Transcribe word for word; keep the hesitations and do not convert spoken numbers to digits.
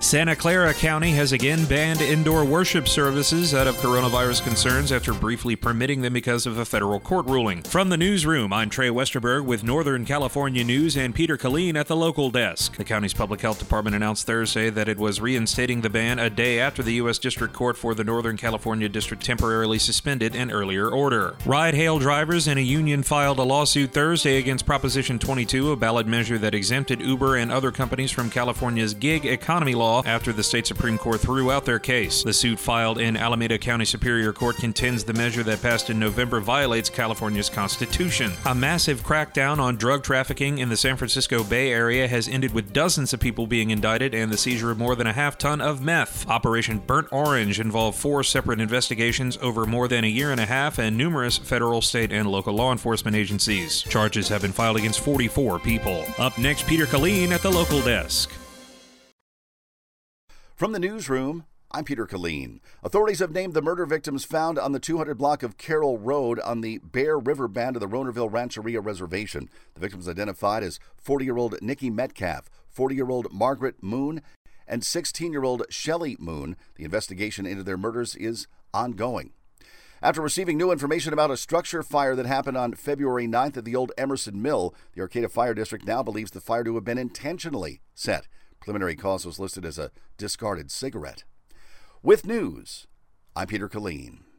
Santa Clara County has again banned indoor worship services out of coronavirus concerns after briefly permitting them because of a federal court ruling. From the newsroom, I'm Trey Westerberg with Northern California News and Peter Killeen at the local desk. The county's public health department announced Thursday that it was reinstating the ban a day after the U S District Court for the Northern California District temporarily suspended an earlier order. Ride-hail drivers and a union filed a lawsuit Thursday against Proposition twenty-two, a ballot measure that exempted Uber and other companies from California's gig economy law after the state Supreme Court threw out their case. The suit filed in Alameda County Superior Court contends the measure that passed in November violates California's Constitution. A massive crackdown on drug trafficking in the San Francisco Bay Area has ended with dozens of people being indicted and the seizure of more than a half ton of meth. Operation Burnt Orange involved four separate investigations over more than a year and a half and numerous federal, state, and local law enforcement agencies. Charges have been filed against forty-four people. Up next, Peter Killeen at the local desk. From the newsroom, I'm Peter Killeen. Authorities have named the murder victims found on the two hundred block of Carroll Road on the Bear River Band of the Ronerville Rancheria Reservation. The victims identified as forty-year-old Nikki Metcalf, forty-year-old Margaret Moon, and sixteen-year-old Shelley Moon. The investigation into their murders is ongoing. After receiving new information about a structure fire that happened on February ninth at the old Emerson Mill, the Arcata Fire District now believes the fire to have been intentionally set. Preliminary cause was listed as a discarded cigarette. With news, I'm Peter Killeen.